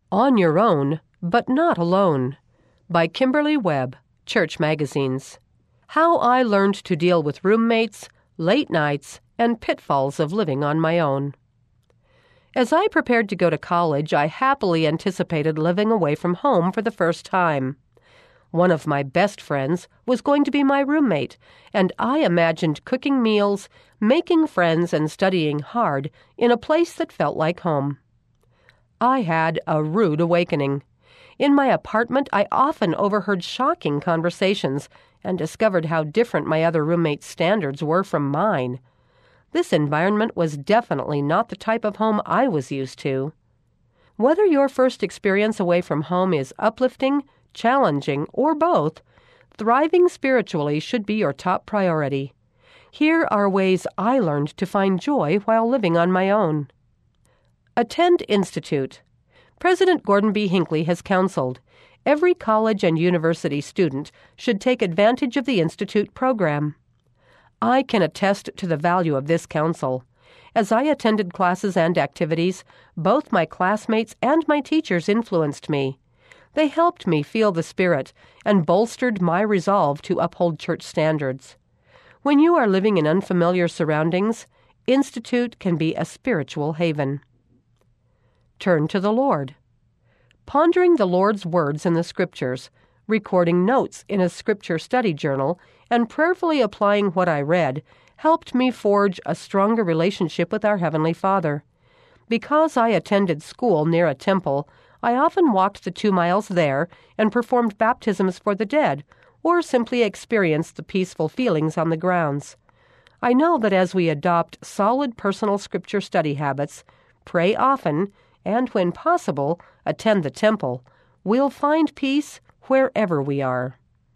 On Your Own, But Not Alone, by Kimberly Webb, Church Magazines. How I Learned to Deal with Roommates, Late Nights, and Pitfalls of Living on My Own. As I prepared to go to college, I happily anticipated living away from home for the first time. One of my best friends was going to be my roommate, and I imagined cooking meals, making friends, and studying hard in a place that felt like home. I had a rude awakening. In my apartment, I often overheard shocking conversations and discovered how different my other roommates' standards were from mine. This environment was definitely not the type of home I was used to. Whether your first experience away from home is uplifting, challenging, or both, thriving spiritually should be your top priority. Here are ways I learned to find joy while living on my own. Attend Institute. President Gordon B. Hinckley has counseled, every college and university student should take advantage of the Institute program. I can attest to the value of this counsel. As I attended classes and activities, both my classmates and my teachers influenced me. They helped me feel the Spirit and bolstered my resolve to uphold church standards. When you are living in unfamiliar surroundings, Institute can be a spiritual haven. Turn to the Lord. Pondering the Lord's words in the Scriptures, recording notes in a Scripture study journal, and prayerfully applying what I read helped me forge a stronger relationship with our Heavenly Father. Because I attended school near a temple, I often walked the 2 miles there and performed baptisms for the dead, or simply experienced the peaceful feelings on the grounds. I know that as we adopt solid personal Scripture study habits, pray often, and when possible, attend the temple, we'll find peace wherever we are.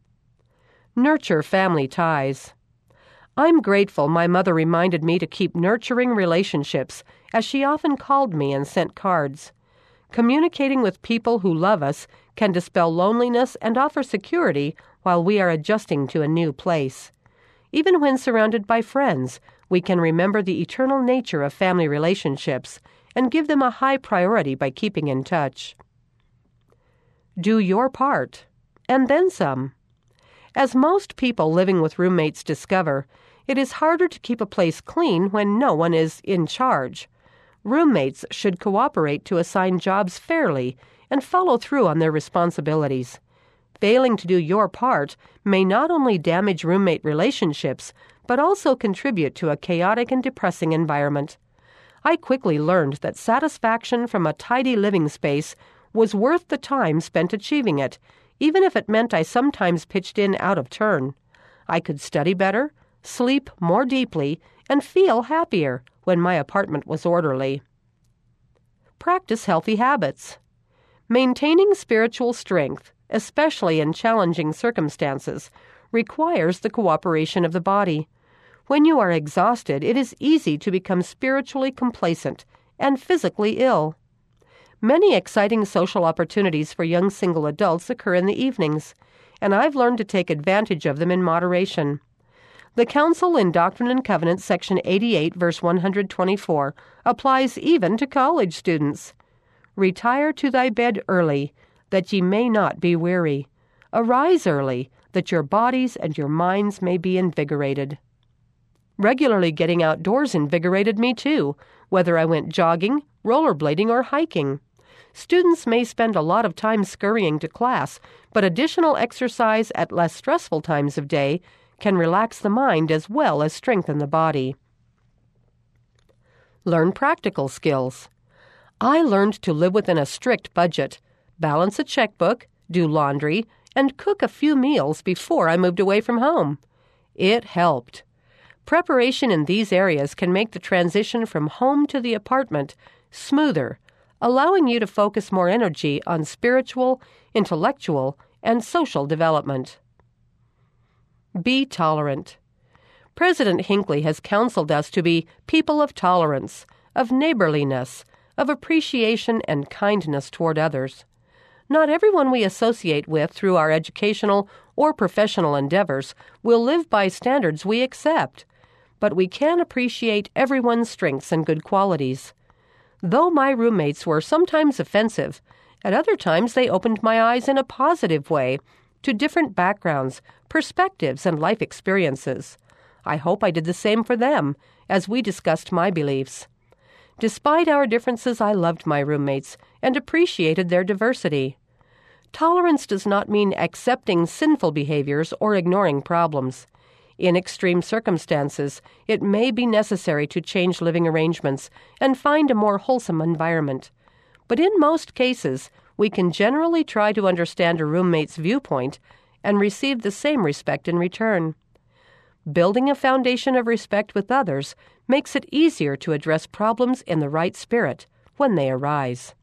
Nurture family ties. I'm grateful my mother reminded me to keep nurturing relationships, as she often called me and sent cards. Communicating with people who love us can dispel loneliness and offer security while we are adjusting to a new place. Even when surrounded by friends, we can remember the eternal nature of family relationships and give them a high priority by keeping in touch. Do your part, and then some. As most people living with roommates discover, it is harder to keep a place clean when no one is in charge. Roommates should cooperate to assign jobs fairly and follow through on their responsibilities. Failing to do your part may not only damage roommate relationships, but also contribute to a chaotic and depressing environment. I quickly learned that satisfaction from a tidy living space was worth the time spent achieving it, even if it meant I sometimes pitched in out of turn. I could study better, sleep more deeply, and feel happier when my apartment was orderly. Practice healthy habits. Maintaining spiritual strength, especially in challenging circumstances, requires the cooperation of the body. When you are exhausted, it is easy to become spiritually complacent and physically ill. Many exciting social opportunities for young single adults occur in the evenings, and I've learned to take advantage of them in moderation. The counsel in Doctrine and Covenants, section 88, verse 124, applies even to college students. Retire to thy bed early, that ye may not be weary. Arise early, that your bodies and your minds may be invigorated. Regularly getting outdoors invigorated me too, whether I went jogging, rollerblading, or hiking. Students may spend a lot of time scurrying to class, but additional exercise at less stressful times of day can relax the mind as well as strengthen the body. Learn practical skills. I learned to live within a strict budget, balance a checkbook, do laundry, and cook a few meals before I moved away from home. It helped. Preparation in these areas can make the transition from home to the apartment smoother, allowing you to focus more energy on spiritual, intellectual, and social development. Be tolerant. President Hinckley has counseled us to be people of tolerance, of neighborliness, of appreciation and kindness toward others. Not everyone we associate with through our educational or professional endeavors will live by standards we accept, but we can appreciate everyone's strengths and good qualities. Though my roommates were sometimes offensive, At other times, they opened my eyes in a positive way to different backgrounds, perspectives, and life experiences. I hope I did the same for them as we discussed my beliefs. Despite our differences, I loved my roommates and appreciated their diversity. Tolerance does not mean accepting sinful behaviors or ignoring problems. In extreme circumstances, it may be necessary to change living arrangements and find a more wholesome environment. But in most cases, we can generally try to understand a roommate's viewpoint and receive the same respect in return. Building a foundation of respect with others makes it easier to address problems in the right spirit when they arise.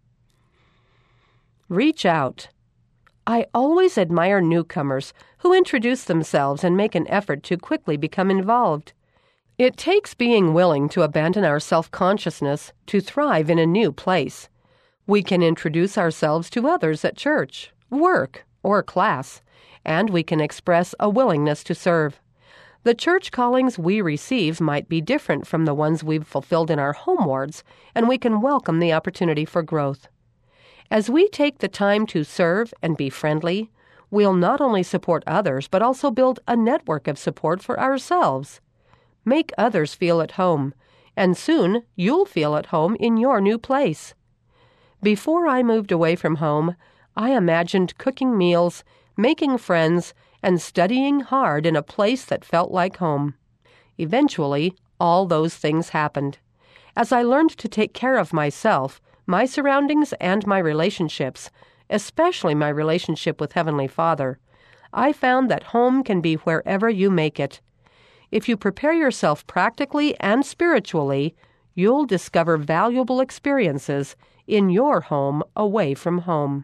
Reach out. I always admire newcomers who introduce themselves and make an effort to quickly become involved. It takes being willing to abandon our self-consciousness to thrive in a new place. We can introduce ourselves to others at church, work, or class, and we can express a willingness to serve. The church callings we receive might be different from the ones we've fulfilled in our home wards, and we can welcome the opportunity for growth. As we take the time to serve and be friendly, we'll not only support others, but also build a network of support for ourselves. Make others feel at home, and soon you'll feel at home in your new place. Before I moved away from home, I imagined cooking meals, making friends, and studying hard in a place that felt like home. Eventually, all those things happened. As I learned to take care of myself, my surroundings, and my relationships, especially my relationship with Heavenly Father, I found that home can be wherever you make it. If you prepare yourself practically and spiritually, you'll discover valuable experiences in your home away from home.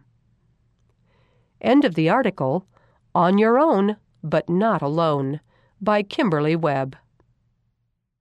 End of the article, On Your Own, But Not Alone, by Kimberly Webb.